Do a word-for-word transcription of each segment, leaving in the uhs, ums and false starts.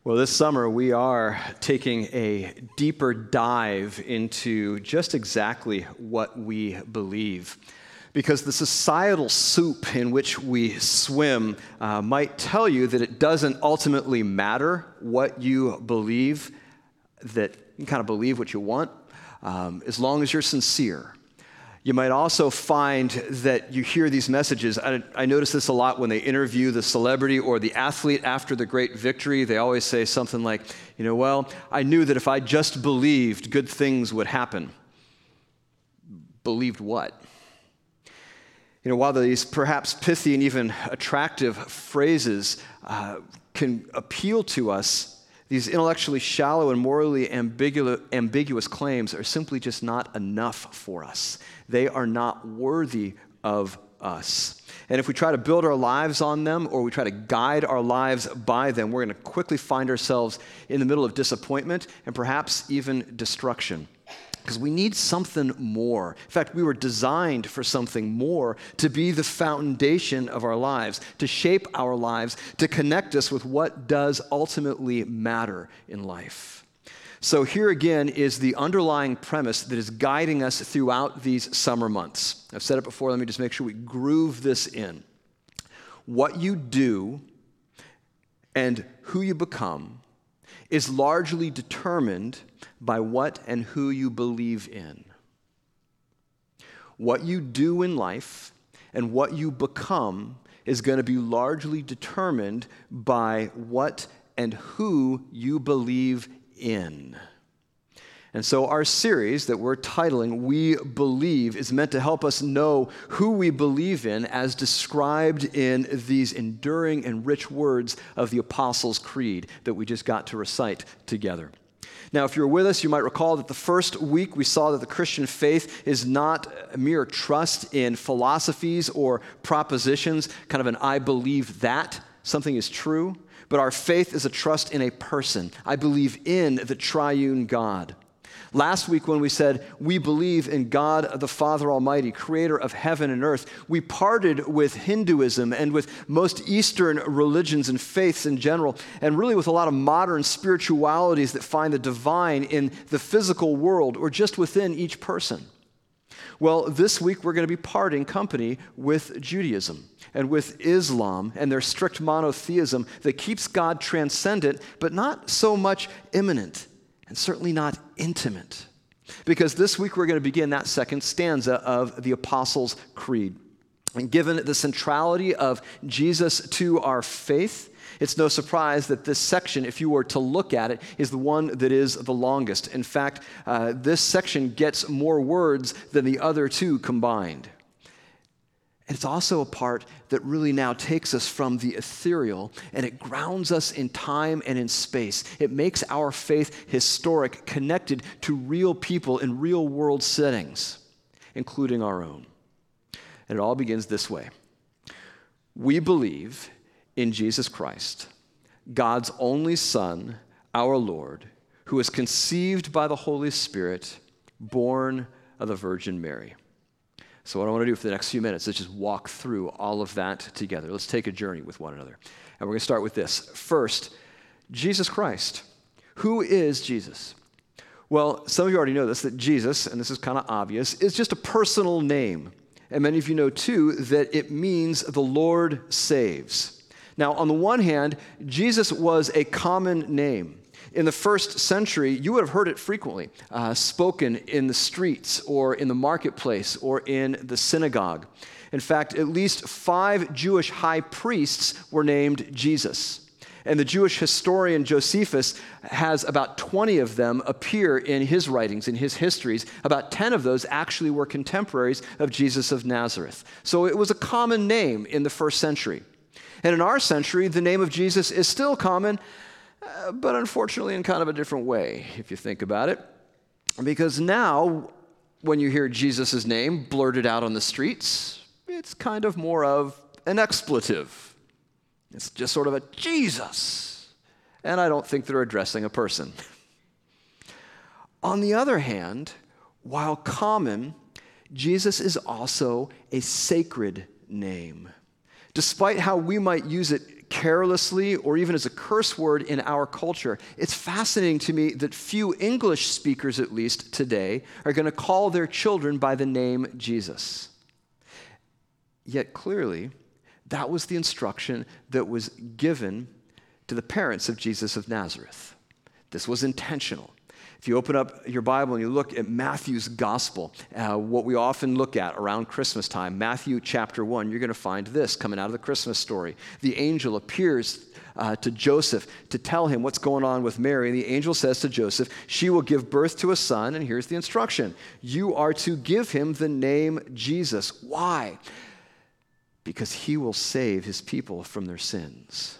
Well, this summer we are taking a deeper dive into just exactly what we believe. Because the societal soup in which we swim uh, might tell you that it doesn't ultimately matter what you believe, that you kind of believe what you want, um, as long as you're sincere. You might also find that you hear these messages. I, I notice this a lot when they interview the celebrity or the athlete after the great victory. They always say something like, you know, well, I knew that if I just believed, good things would happen. Believed what? You know, while these perhaps pithy and even attractive phrases uh, can appeal to us, these intellectually shallow and morally ambigu- ambiguous claims are simply just not enough for us. They are not worthy of us. And if we try to build our lives on them or we try to guide our lives by them, we're going to quickly find ourselves in the middle of disappointment and perhaps even destruction. Because we need something more. In fact, we were designed for something more, to be the foundation of our lives, to shape our lives, to connect us with what does ultimately matter in life. So here again is the underlying premise that is guiding us throughout these summer months. I've said it before, let me just make sure we groove this in. What you do and who you become is largely determined by what and who you believe in. What you do in life and what you become is going to be largely determined by what and who you believe in. And so our series that we're titling We Believe is meant to help us know who we believe in as described in these enduring and rich words of the Apostles' Creed that we just got to recite together. Now, if you're with us, you might recall that the first week we saw that the Christian faith is not a mere trust in philosophies or propositions, kind of an I believe that something is true, but our faith is a trust in a person. I believe in the triune God. Last week when we said we believe in God the Father Almighty, creator of heaven and earth, we parted with Hinduism and with most Eastern religions and faiths in general, and really with a lot of modern spiritualities that find the divine in the physical world or just within each person. Well, this week we're going to be parting company with Judaism and with Islam and their strict monotheism that keeps God transcendent but not so much immanent. And certainly not intimate. Because this week we're going to begin that second stanza of the Apostles' Creed. And given the centrality of Jesus to our faith, it's no surprise that this section, if you were to look at it, is the one that is the longest. In fact, uh, this section gets more words than the other two combined. And it's also a part that really now takes us from the ethereal and it grounds us in time and in space. It makes our faith historic, connected to real people in real world settings, including our own. And it all begins this way. We believe in Jesus Christ, God's only Son, our Lord, who was conceived by the Holy Spirit, born of the Virgin Mary. So what I want to do for the next few minutes is just walk through all of that together. Let's take a journey with one another. And we're going to start with this. First, Jesus Christ. Who is Jesus? Well, some of you already know this, that Jesus, and this is kind of obvious, is just a personal name. And many of you know, too, that it means the Lord saves. Now, on the one hand, Jesus was a common name. In the first century, you would have heard it frequently, uh, spoken in the streets or in the marketplace or in the synagogue. In fact, at least five Jewish high priests were named Jesus. And the Jewish historian Josephus has about twenty of them appear in his writings, in his histories. About ten of those actually were contemporaries of Jesus of Nazareth. So it was a common name in the first century. And in our century, the name of Jesus is still common, Uh, but unfortunately in kind of a different way, if you think about it. Because now, when you hear Jesus' name blurted out on the streets, it's kind of more of an expletive. It's just sort of a Jesus. And I don't think they're addressing a person. On the other hand, while common, Jesus is also a sacred name. Despite how we might use it carelessly or even as a curse word in our culture. It's fascinating to me that few English speakers, at least today, are going to call their children by the name Jesus. Yet clearly, that was the instruction that was given to the parents of Jesus of Nazareth. This was intentional. If you open up your Bible and you look at Matthew's gospel, uh, what we often look at around Christmas time, Matthew chapter one, you're going to find this coming out of the Christmas story. The angel appears uh, to Joseph to tell him what's going on with Mary. And the angel says to Joseph, she will give birth to a son, and here's the instruction. You are to give him the name Jesus. Why? Because he will save his people from their sins.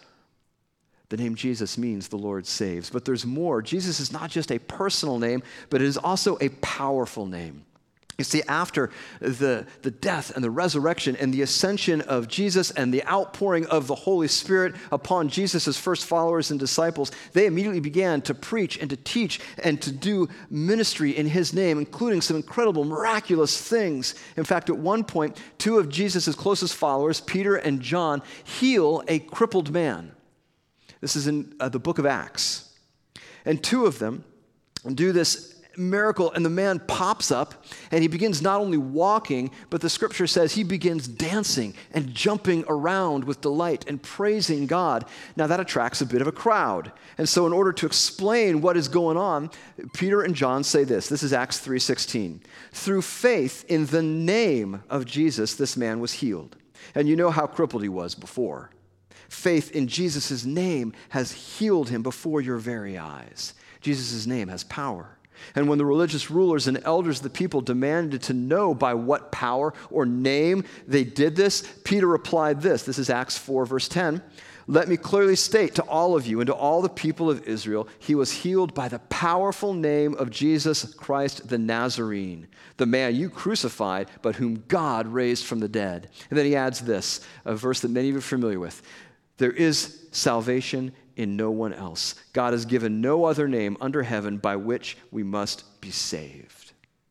The name Jesus means the Lord saves. But there's more. Jesus is not just a personal name, but it is also a powerful name. You see, after the, the death and the resurrection and the ascension of Jesus and the outpouring of the Holy Spirit upon Jesus' first followers and disciples, they immediately began to preach and to teach and to do ministry in his name, including some incredible, miraculous things. In fact, at one point, two of Jesus' closest followers, Peter and John, heal a crippled man. This is in uh, the book of Acts. And two of them do this miracle, and the man pops up, and he begins not only walking, but the scripture says he begins dancing and jumping around with delight and praising God. Now, that attracts a bit of a crowd. And so in order to explain what is going on, Peter and John say this. This is Acts three sixteen. Through faith in the name of Jesus, this man was healed. And you know how crippled he was before. Faith in Jesus' name has healed him before your very eyes. Jesus' name has power. And when the religious rulers and elders of the people demanded to know by what power or name they did this, Peter replied this. This is Acts four, verse ten. Let me clearly state to all of you and to all the people of Israel, he was healed by the powerful name of Jesus Christ the Nazarene, the man you crucified, but whom God raised from the dead. And then he adds this, a verse that many of you are familiar with. There is salvation in no one else. God has given no other name under heaven by which we must be saved.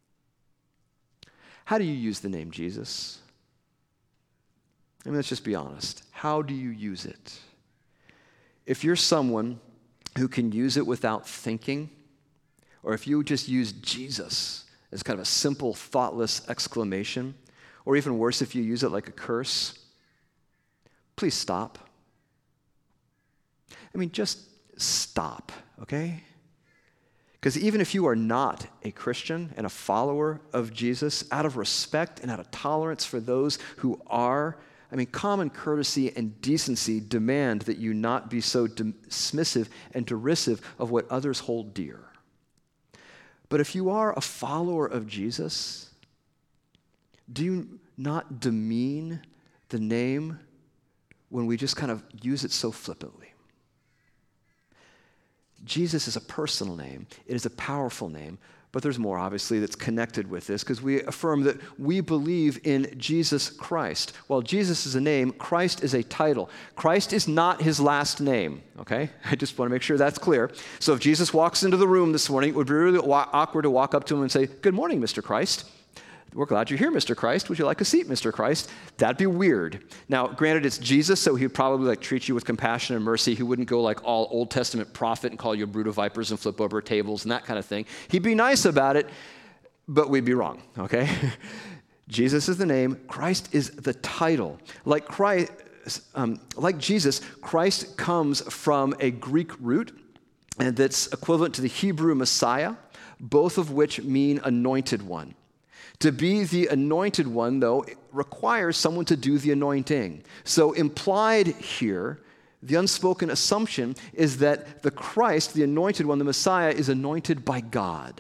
How do you use the name Jesus? I mean, let's just be honest. How do you use it? If you're someone who can use it without thinking, or if you just use Jesus as kind of a simple, thoughtless exclamation, or even worse, if you use it like a curse, please stop. I mean, just stop, okay? Because even if you are not a Christian and a follower of Jesus, out of respect and out of tolerance for those who are, I mean, common courtesy and decency demand that you not be so dismissive and derisive of what others hold dear. But if you are a follower of Jesus, do you not demean the name when we just kind of use it so flippantly? Jesus is a personal name. It is a powerful name. But there's more, obviously, that's connected with this because we affirm that we believe in Jesus Christ. While Jesus is a name, Christ is a title. Christ is not his last name, okay? I just want to make sure that's clear. So if Jesus walks into the room this morning, it would be really awkward to walk up to him and say, "Good morning, Mister Christ. We're glad you're here, Mister Christ. Would you like a seat, Mister Christ?" That'd be weird. Now, granted, it's Jesus, so he'd probably like treat you with compassion and mercy. He wouldn't go like all Old Testament prophet and call you a brood of vipers and flip over tables and that kind of thing. He'd be nice about it, but we'd be wrong, okay? Jesus is the name. Christ is the title. Like Christ, um, like Jesus, Christ comes from a Greek root, and that's equivalent to the Hebrew Messiah, both of which mean anointed one. To be the anointed one, though, it requires someone to do the anointing. So implied here, the unspoken assumption is that the Christ, the anointed one, the Messiah, is anointed by God.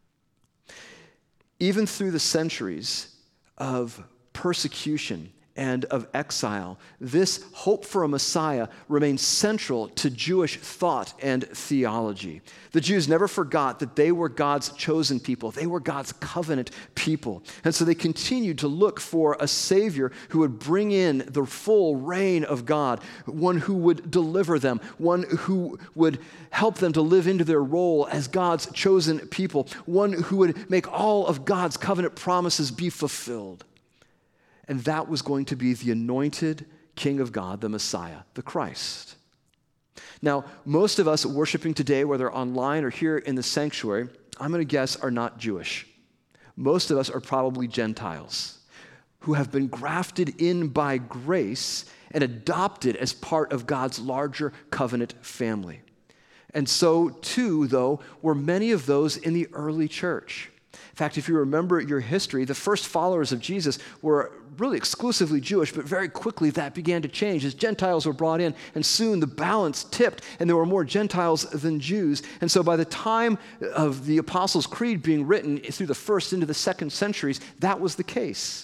Even through the centuries of persecution and of exile, this hope for a Messiah remains central to Jewish thought and theology. The Jews never forgot that they were God's chosen people. They were God's covenant people. And so they continued to look for a Savior who would bring in the full reign of God, one who would deliver them, one who would help them to live into their role as God's chosen people, one who would make all of God's covenant promises be fulfilled. And that was going to be the anointed King of God, the Messiah, the Christ. Now, most of us worshiping today, whether online or here in the sanctuary, I'm going to guess are not Jewish. Most of us are probably Gentiles who have been grafted in by grace and adopted as part of God's larger covenant family. And so, too, though, were many of those in the early church. In fact, if you remember your history, the first followers of Jesus were really exclusively Jewish, but very quickly that began to change as Gentiles were brought in, and soon the balance tipped, and there were more Gentiles than Jews. And so by the time of the Apostles' Creed being written through the first into the second centuries, that was the case.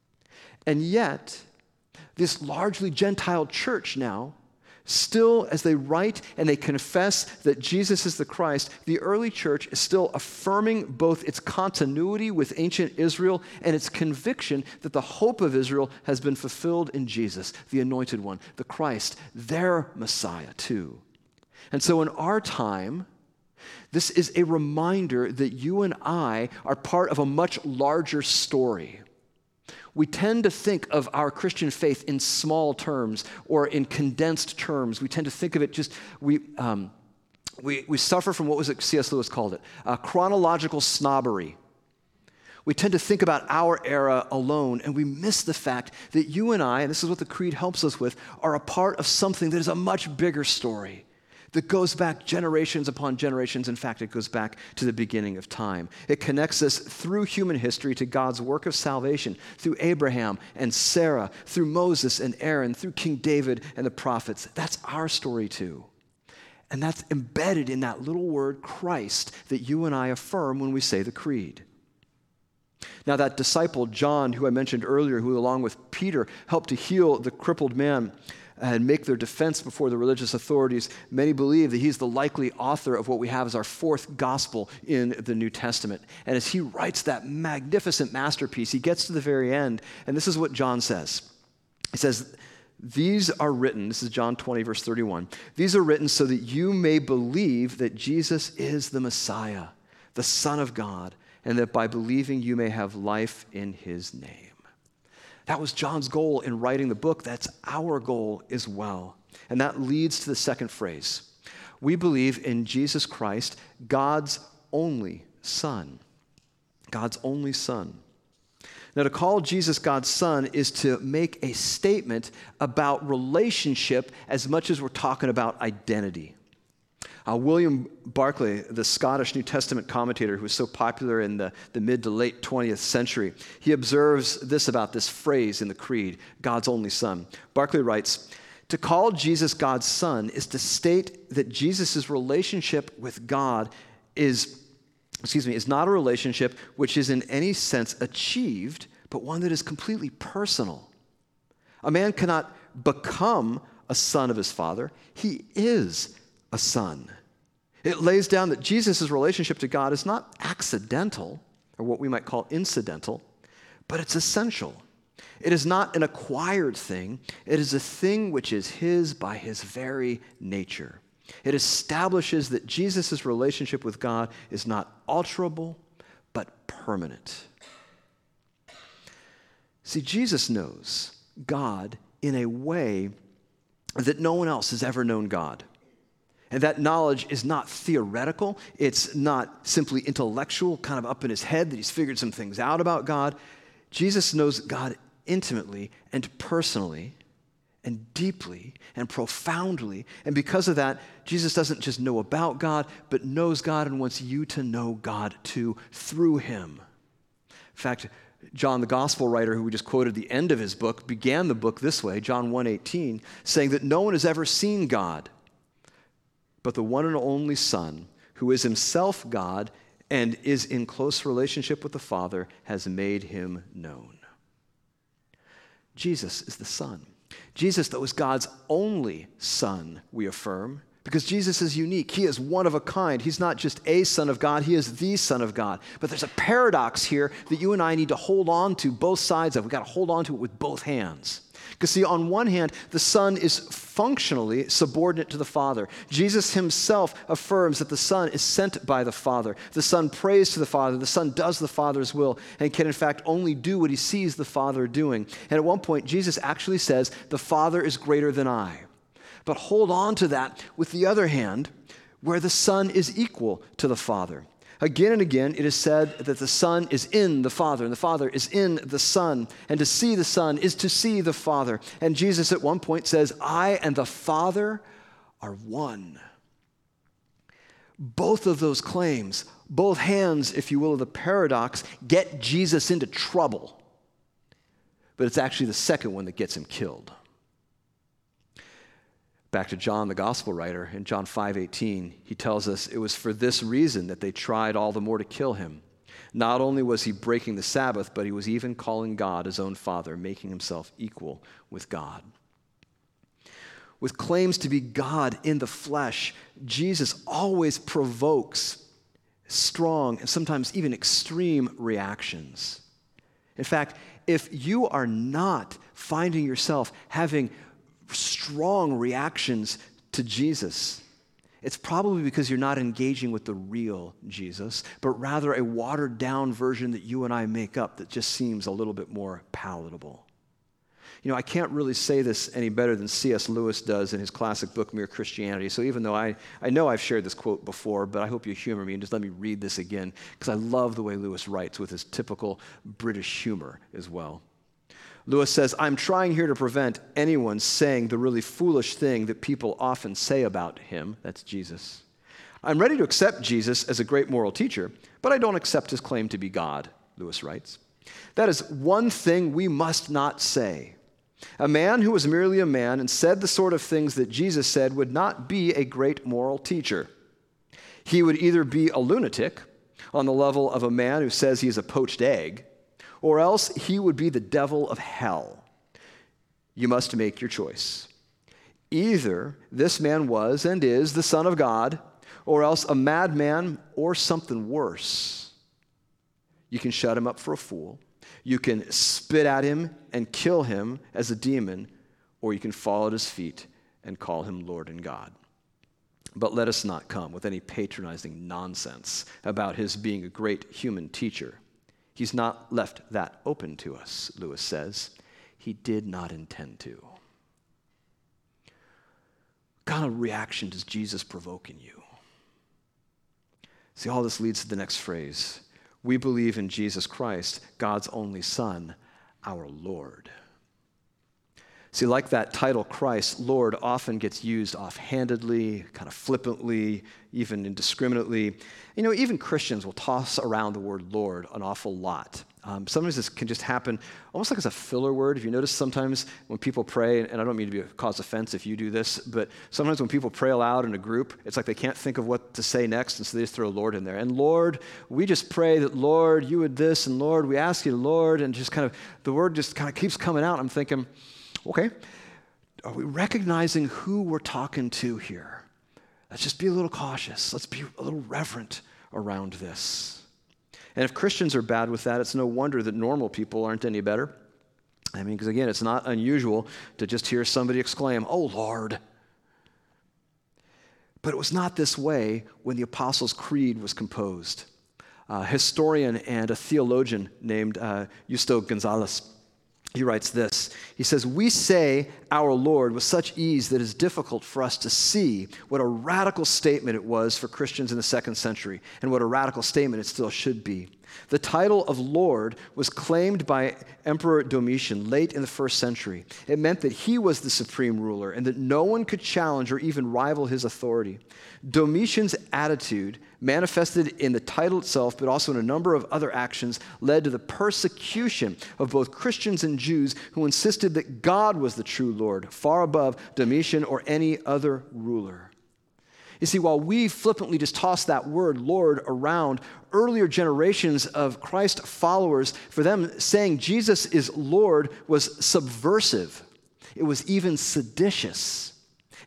And yet, this largely Gentile church now, still, as they write and they confess that Jesus is the Christ, the early church is still affirming both its continuity with ancient Israel and its conviction that the hope of Israel has been fulfilled in Jesus, the Anointed One, the Christ, their Messiah too. And so in our time, this is a reminder that you and I are part of a much larger story. We tend to think of our Christian faith in small terms or in condensed terms. We tend to think of it just, we um, we, we suffer from what was it C S Lewis called it? Uh, chronological snobbery. We tend to think about our era alone, and we miss the fact that you and I, and this is what the Creed helps us with, are a part of something that is a much bigger story that goes back generations upon generations. In fact, it goes back to the beginning of time. It connects us through human history to God's work of salvation, through Abraham and Sarah, through Moses and Aaron, through King David and the prophets. That's our story too. And that's embedded in that little word Christ that you and I affirm when we say the Creed. Now that disciple, John, who I mentioned earlier, who along with Peter helped to heal the crippled man and make their defense before the religious authorities, many believe that he's the likely author of what we have as our fourth gospel in the New Testament. And as he writes that magnificent masterpiece, he gets to the very end, and this is what John says. He says, these are written, this is John twenty, verse thirty-one, these are written so that you may believe that Jesus is the Messiah, the Son of God, and that by believing you may have life in his name. That was John's goal in writing the book. That's our goal as well. And that leads to the second phrase. We believe in Jesus Christ, God's only Son. God's only Son. Now, to call Jesus God's Son is to make a statement about relationship as much as we're talking about identity. Uh, William Barclay, the Scottish New Testament commentator who was so popular in the, the mid to late twentieth century, he observes this about this phrase in the Creed, God's only Son. Barclay writes, to call Jesus God's Son is to state that Jesus' relationship with God is, excuse me, is not a relationship which is in any sense achieved, but one that is completely personal. A man cannot become a son of his father. He is a son. It lays down that Jesus' relationship to God is not accidental, or what we might call incidental, but it's essential. It is not an acquired thing. It is a thing which is his by his very nature. It establishes that Jesus' relationship with God is not alterable, but permanent. See, Jesus knows God in a way that no one else has ever known God. And that knowledge is not theoretical. It's not simply intellectual, kind of up in his head that he's figured some things out about God. Jesus knows God intimately and personally and deeply and profoundly. And because of that, Jesus doesn't just know about God, but knows God and wants you to know God too through him. In fact, John, the gospel writer who we just quoted the end of his book, began the book this way, John one eighteen, saying that no one has ever seen God, but the one and only Son, who is himself God and is in close relationship with the Father, has made him known. Jesus is the Son. Jesus, though, is God's only Son, we affirm, Because Jesus is unique. He is one of a kind. He's not just a Son of God. He is the Son of God. But there's a paradox here that you and I need to hold on to, both sides of. We've got to hold on to it with both hands. Because see, on one hand, the Son is functionally subordinate to the Father. Jesus himself affirms that the Son is sent by the Father. The Son prays to the Father. The Son does the Father's will and can in fact only do what he sees the Father doing. And at one point, Jesus actually says, the Father is greater than I. But hold on to that with the other hand, where the Son is equal to the Father. Again and again, it is said that the Son is in the Father, and the Father is in the Son, and to see the Son is to see the Father. And Jesus at one point says, I and the Father are one. Both of those claims, both hands, if you will, of the paradox, get Jesus into trouble. But it's actually the second one that gets him killed. Back to John, the gospel writer, in John five eighteen, he tells us it was for this reason that they tried all the more to kill him. Not only was he breaking the Sabbath, but he was even calling God his own Father, making himself equal with God. With claims to be God in the flesh, Jesus always provokes strong and sometimes even extreme reactions. In fact, if you are not finding yourself having strong reactions to Jesus, it's probably because you're not engaging with the real Jesus, but rather a watered down version that you and I make up that just seems a little bit more palatable. You know, I can't really say this any better than C S Lewis does in his classic book, Mere Christianity. So even though I, I know I've shared this quote before, but I hope you humor me and just let me read this again, because I love the way Lewis writes with his typical British humor as well. Lewis says, I'm trying here to prevent anyone saying the really foolish thing that people often say about him, that's Jesus. I'm ready to accept Jesus as a great moral teacher, but I don't accept his claim to be God, Lewis writes. That is one thing we must not say. A man who was merely a man and said the sort of things that Jesus said would not be a great moral teacher. He would either be a lunatic on the level of a man who says he is a poached egg, or else he would be the devil of hell. You must make your choice. Either this man was and is the Son of God, or else a madman or something worse. You can shut him up for a fool. You can spit at him and kill him as a demon, or you can fall at his feet and call him Lord and God. But let us not come with any patronizing nonsense about his being a great human teacher. He's not left that open to us, Lewis says. He did not intend to. What kind of reaction does Jesus provoke in you? See, all this leads to the next phrase. We believe in Jesus Christ, God's only Son, our Lord. See, like that title, Christ, Lord, often gets used offhandedly, kind of flippantly, even indiscriminately. You know, even Christians will toss around the word Lord an awful lot. Um, sometimes this can just happen almost like as a filler word. If you notice sometimes when people pray, and I don't mean to be, cause offense if you do this, but sometimes when people pray aloud in a group, it's like they can't think of what to say next, and so they just throw Lord in there. And Lord, we just pray that, Lord, you would this, and Lord, we ask you, Lord, and just kind of, the word just kind of keeps coming out. I'm thinking, okay, are we recognizing who we're talking to here? Let's just be a little cautious. Let's be a little reverent around this. And if Christians are bad with that, it's no wonder that normal people aren't any better. I mean, because again, it's not unusual to just hear somebody exclaim, "Oh, Lord." But it was not this way when the Apostles' Creed was composed. A historian and a theologian named uh, Justo Gonzalez, he writes this. He says, "We say our Lord with such ease that it is difficult for us to see what a radical statement it was for Christians in the second century and what a radical statement it still should be. The title of Lord was claimed by Emperor Domitian late in the first century. It meant that he was the supreme ruler and that no one could challenge or even rival his authority. Domitian's attitude, manifested in the title itself, but also in a number of other actions, led to the persecution of both Christians and Jews who insisted that God was the true Lord, far above Domitian or any other ruler." You see, while we flippantly just toss that word Lord around, earlier generations of Christ followers, for them saying Jesus is Lord was subversive. It was even seditious.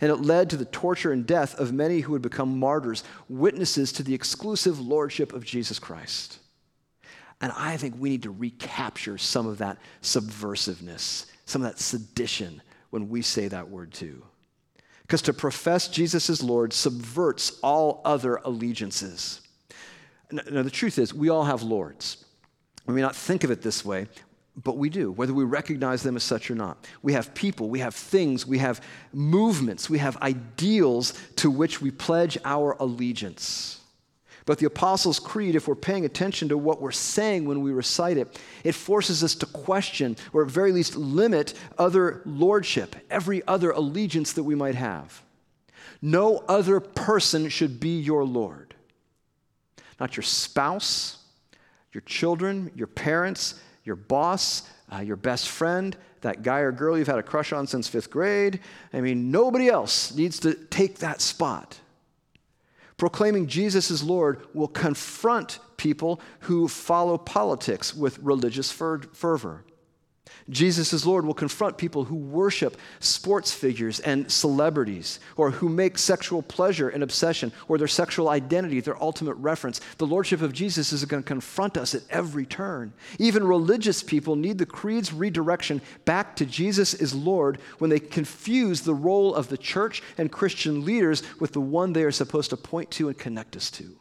and it led to the torture and death of many who would become martyrs, witnesses to the exclusive lordship of Jesus Christ. And I think we need to recapture some of that subversiveness, some of that sedition when we say that word too. Because to profess Jesus as Lord subverts all other allegiances. Now, the truth is, we all have lords. We may not think of it this way, but we do, whether we recognize them as such or not. We have people, we have things, we have movements, we have ideals to which we pledge our allegiance. But the Apostles' Creed, if we're paying attention to what we're saying when we recite it, it forces us to question, or at very least limit, other lordship, every other allegiance that we might have. No other person should be your Lord. Not your spouse, your children, your parents, your boss, uh, your best friend, that guy or girl you've had a crush on since fifth grade. I mean, nobody else needs to take that spot. Proclaiming Jesus as Lord will confront people who follow politics with religious fervor. Jesus as Lord will confront people who worship sports figures and celebrities, or who make sexual pleasure an obsession, or their sexual identity their ultimate reference. The Lordship of Jesus is going to confront us at every turn. Even religious people need the creed's redirection back to Jesus as Lord when they confuse the role of the church and Christian leaders with the one they are supposed to point to and connect us to.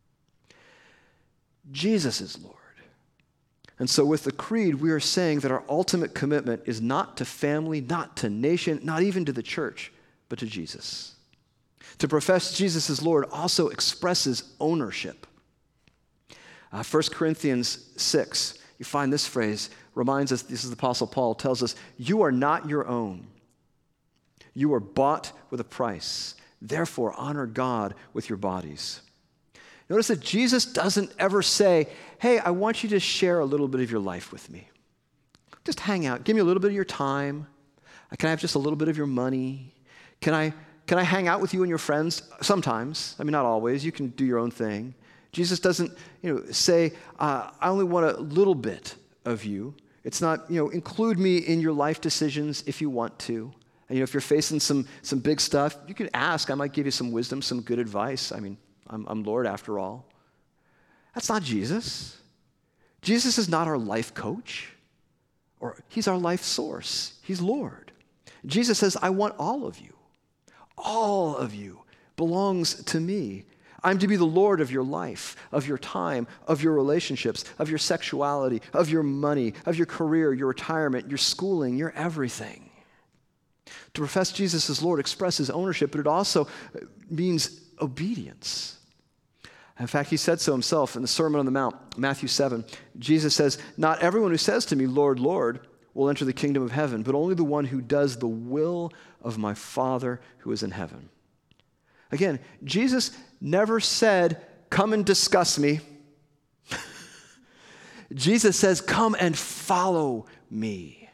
Jesus is Lord. And so with the creed, we are saying that our ultimate commitment is not to family, not to nation, not even to the church, but to Jesus. To profess Jesus as Lord also expresses ownership. Uh, First Corinthians six, you find this phrase, reminds us, this is the Apostle Paul, tells us, you are not your own. You are bought with a price. Therefore, honor God with your bodies. Notice that Jesus doesn't ever say, hey, I want you to share a little bit of your life with me. Just hang out. Give me a little bit of your time. Can I have just a little bit of your money? Can I, can I hang out with you and your friends? Sometimes. I mean, not always. You can do your own thing. Jesus doesn't, you know, say, uh, I only want a little bit of you. It's not, you know, include me in your life decisions if you want to. And, you know, if you're facing some, some big stuff, you can ask. I might give you some wisdom, some good advice. I mean, I'm, I'm Lord after all. That's not Jesus. Jesus is not our life coach, or he's our life source. He's Lord. Jesus says, I want all of you. All of you belongs to me. I'm to be the Lord of your life, of your time, of your relationships, of your sexuality, of your money, of your career, your retirement, your schooling, your everything. To profess Jesus as Lord expresses ownership, but it also means obedience. In fact, he said so himself in the Sermon on the Mount, Matthew seven. Jesus says, not everyone who says to me, Lord, Lord, will enter the kingdom of heaven, but only the one who does the will of my Father who is in heaven. Again, Jesus never said, come and discuss me. Jesus says, come and follow me.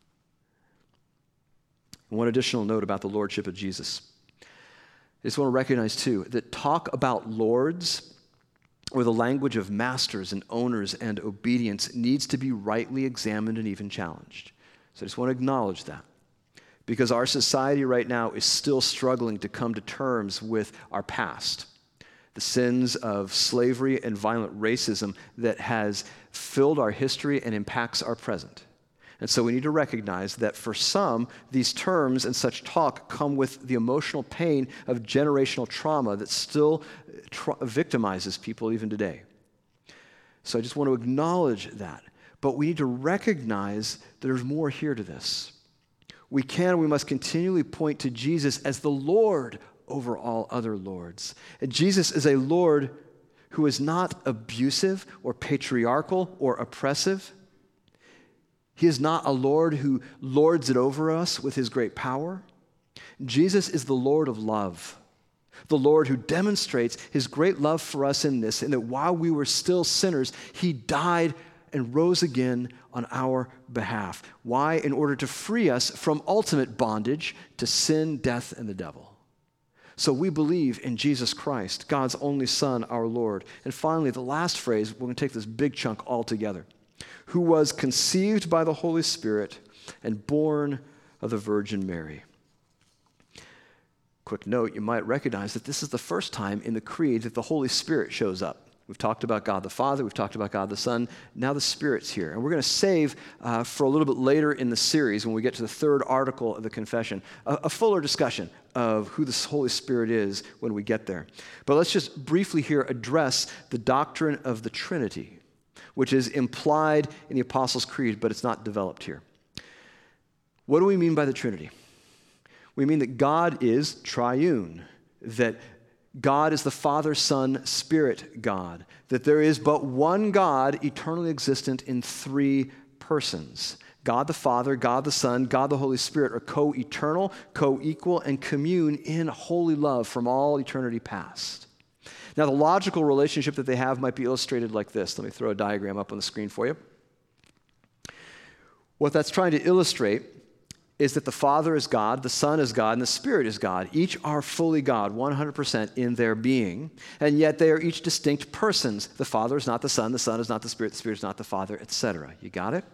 One additional note about the lordship of Jesus. I just want to recognize, too, that talk about lords or the language of masters and owners and obedience needs to be rightly examined and even challenged. So I just want to acknowledge that. Because our society right now is still struggling to come to terms with our past. The sins of slavery and violent racism that has filled our history and impacts our present. And so we need to recognize that for some, these terms and such talk come with the emotional pain of generational trauma that still tra- victimizes people even today. So I just want to acknowledge that. But we need to recognize that there's more here to this. We can, we must continually point to Jesus as the Lord over all other lords. And Jesus is a Lord who is not abusive or patriarchal or oppressive. He is not a Lord who lords it over us with his great power. Jesus is the Lord of love, the Lord who demonstrates his great love for us in this, and that while we were still sinners, he died and rose again on our behalf. Why? In order to free us from ultimate bondage to sin, death, and the devil. So we believe in Jesus Christ, God's only Son, our Lord. And finally, the last phrase, we're going to take this big chunk all together. Who was conceived by the Holy Spirit and born of the Virgin Mary. Quick note, you might recognize that this is the first time in the Creed that the Holy Spirit shows up. We've talked about God the Father, we've talked about God the Son, now the Spirit's here. And we're going to save uh, for a little bit later in the series, when we get to the third article of the confession, a, a fuller discussion of who the Holy Spirit is when we get there. But let's just briefly here address the doctrine of the Trinity, which is implied in the Apostles' Creed, but it's not developed here. What do we mean by the Trinity? We mean that God is triune, that God is the Father, Son, Spirit God, that there is but one God eternally existent in three persons. God the Father, God the Son, God the Holy Spirit are co-eternal, co-equal, and commune in holy love from all eternity past. Now, the logical relationship that they have might be illustrated like this. Let me throw a diagram up on the screen for you. What that's trying to illustrate is that the Father is God, the Son is God, and the Spirit is God. Each are fully God, one hundred percent in their being, and yet they are each distinct persons. The Father is not the Son, the Son is not the Spirit, the Spirit is not the Father, et cetera. You got it?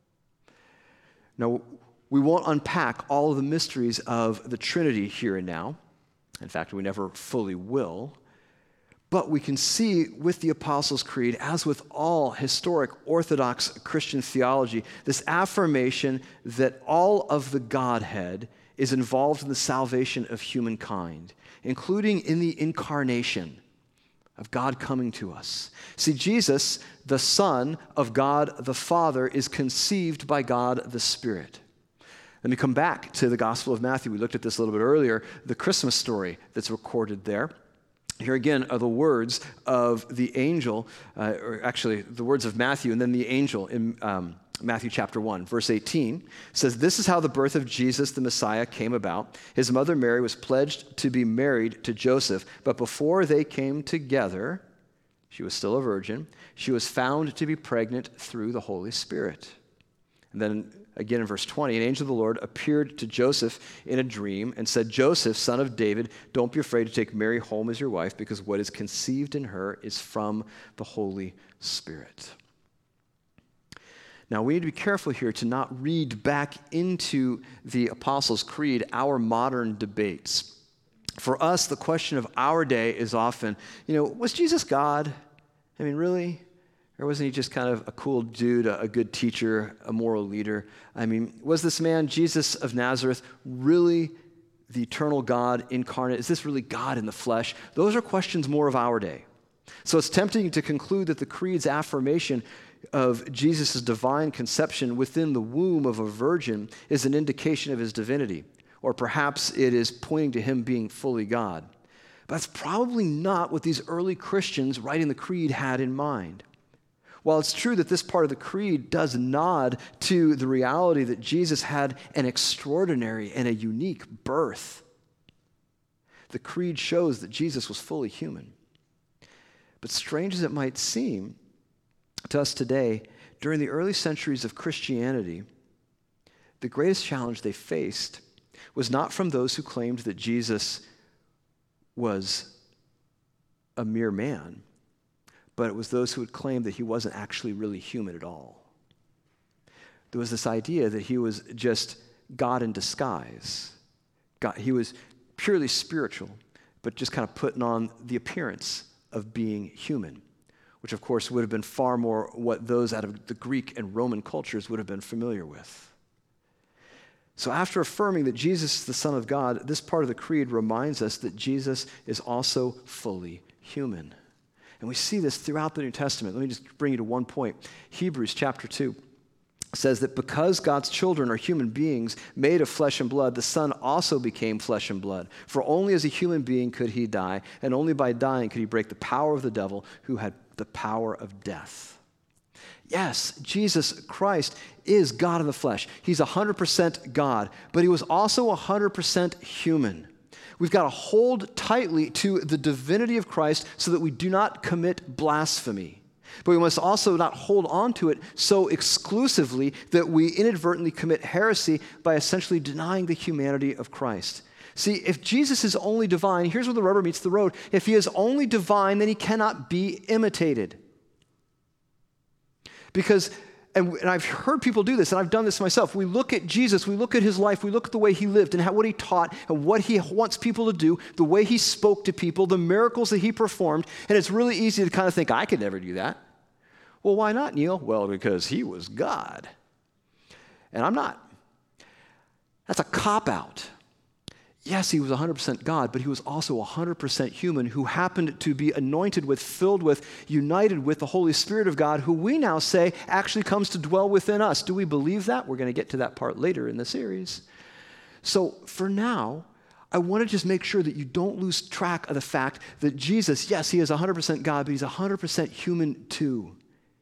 Now, we won't unpack all of the mysteries of the Trinity here and now. In fact, we never fully will. But we can see with the Apostles' Creed, as with all historic Orthodox Christian theology, this affirmation that all of the Godhead is involved in the salvation of humankind, including in the incarnation of God coming to us. See, Jesus, the Son of God the Father, is conceived by God the Spirit. Let me come back to the Gospel of Matthew. We looked at this a little bit earlier, the Christmas story that's recorded there. Here again are the words of the angel, uh, or actually the words of Matthew, and then the angel in um, Matthew chapter one, verse eighteen, says, "This is how the birth of Jesus, the Messiah, came about. His mother Mary was pledged to be married to Joseph, but before they came together, she was still a virgin. She was found to be pregnant through the Holy Spirit." And then again in verse twenty, an angel of the Lord appeared to Joseph in a dream and said, "Joseph, son of David, don't be afraid to take Mary home as your wife, because what is conceived in her is from the Holy Spirit." Now, we need to be careful here to not read back into the Apostles' Creed our modern debates. For us, the question of our day is often, you know, was Jesus God? I mean, really? Or wasn't he just kind of a cool dude, a, a good teacher, a moral leader? I mean, was this man, Jesus of Nazareth, really the eternal God incarnate? Is this really God in the flesh? Those are questions more of our day. So it's tempting to conclude that the Creed's affirmation of Jesus' divine conception within the womb of a virgin is an indication of his divinity, or perhaps it is pointing to him being fully God. But that's probably not what these early Christians writing the Creed had in mind. While it's true that this part of the Creed does nod to the reality that Jesus had an extraordinary and a unique birth, the Creed shows that Jesus was fully human. But strange as it might seem to us today, during the early centuries of Christianity, the greatest challenge they faced was not from those who claimed that Jesus was a mere man, but it was those who had claimed that he wasn't actually really human at all. There was this idea that he was just God in disguise. God, he was purely spiritual, but just kind of putting on the appearance of being human, which of course would have been far more what those out of the Greek and Roman cultures would have been familiar with. So after affirming that Jesus is the Son of God, this part of the Creed reminds us that Jesus is also fully human. And we see this throughout the New Testament. Let me just bring you to one point. Hebrews chapter two says that because God's children are human beings made of flesh and blood, the Son also became flesh and blood. For only as a human being could he die, and only by dying could he break the power of the devil, who had the power of death. Yes, Jesus Christ is God in the flesh. He's one hundred percent God, but he was also one hundred percent human. We've got to hold tightly to the divinity of Christ so that we do not commit blasphemy. But we must also not hold on to it so exclusively that we inadvertently commit heresy by essentially denying the humanity of Christ. See, if Jesus is only divine, here's where the rubber meets the road. If he is only divine, then he cannot be imitated. Because And, and I've heard people do this, and I've done this myself. We look at Jesus, we look at his life, we look at the way he lived and how, what he taught and what he wants people to do, the way he spoke to people, the miracles that he performed, and it's really easy to kind of think, I could never do that. Well, why not, Neil? Well, because he was God, and I'm not. That's a cop-out. Yes, he was one hundred percent God, but he was also one hundred percent human who happened to be anointed with, filled with, united with the Holy Spirit of God, who we now say actually comes to dwell within us. Do we believe that? We're going to get to that part later in the series. So for now, I want to just make sure that you don't lose track of the fact that Jesus, yes, he is one hundred percent God, but he's one hundred percent human too.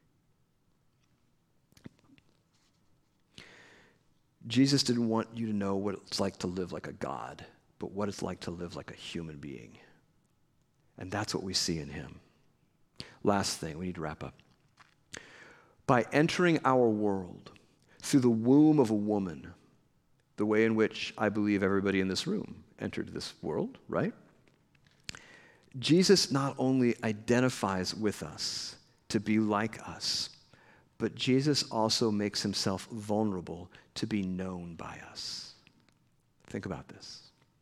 Jesus didn't want you to know what it's like to live like a God, but what it's like to live like a human being. And that's what we see in him. Last thing, we need to wrap up. By entering our world through the womb of a woman, the way in which I believe everybody in this room entered this world, right? Jesus not only identifies with us to be like us, but Jesus also makes himself vulnerable to be known by us. Think about this.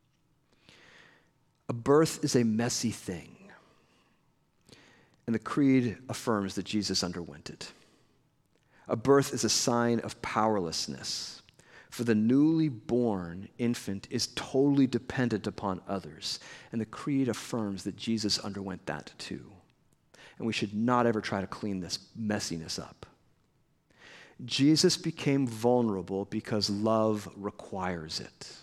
A birth is a messy thing, and the creed affirms that Jesus underwent it. A birth is a sign of powerlessness, for the newly born infant is totally dependent upon others, and the creed affirms that Jesus underwent that too. And we should not ever try to clean this messiness up. Jesus became vulnerable because love requires it.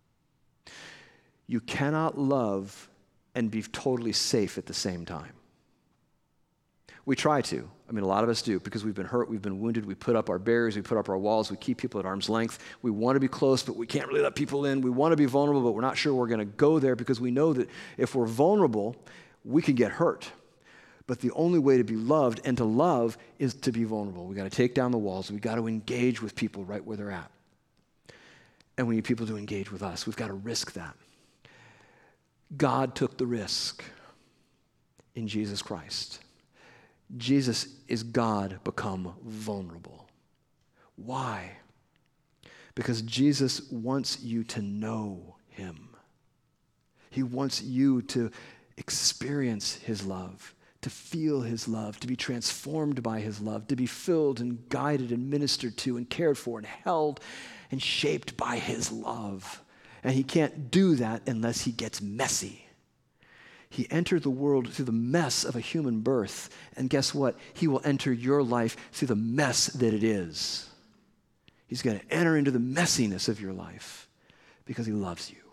You cannot love and be totally safe at the same time. We try to. I mean, a lot of us do, because we've been hurt, we've been wounded, we put up our barriers, we put up our walls, we keep people at arm's length. We want to be close, but we can't really let people in. We want to be vulnerable, but we're not sure we're going to go there because we know that if we're vulnerable, we can get hurt. But the only way to be loved and to love is to be vulnerable. We got to take down the walls. We got to engage with people right where they're at. And we need people to engage with us. We've got to risk that. God took the risk in Jesus Christ. Jesus is God become vulnerable. Why? Because Jesus wants you to know him. He wants you to experience his love, to feel his love, to be transformed by his love, to be filled and guided and ministered to and cared for and held and shaped by his love. And he can't do that unless he gets messy. He entered the world through the mess of a human birth, and guess what? He will enter your life through the mess that it is. He's going to enter into the messiness of your life because he loves you.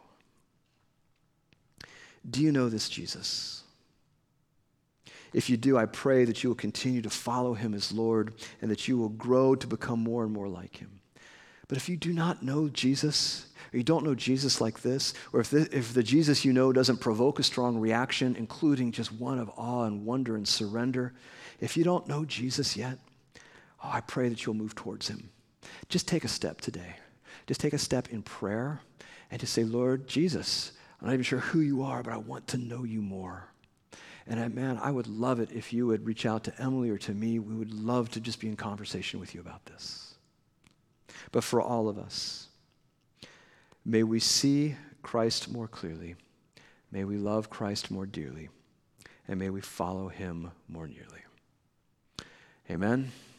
Do you know this Jesus? If you do, I pray that you will continue to follow him as Lord and that you will grow to become more and more like him. But if you do not know Jesus, or you don't know Jesus like this, or if the, if the Jesus you know doesn't provoke a strong reaction, including just one of awe and wonder and surrender, if you don't know Jesus yet, oh, I pray that you'll move towards him. Just take a step today. Just take a step in prayer and just say, Lord Jesus, I'm not even sure who you are, but I want to know you more. And I, man, I would love it if you would reach out to Emily or to me. We would love to just be in conversation with you about this. But for all of us, may we see Christ more clearly. May we love Christ more dearly. And may we follow him more nearly. Amen.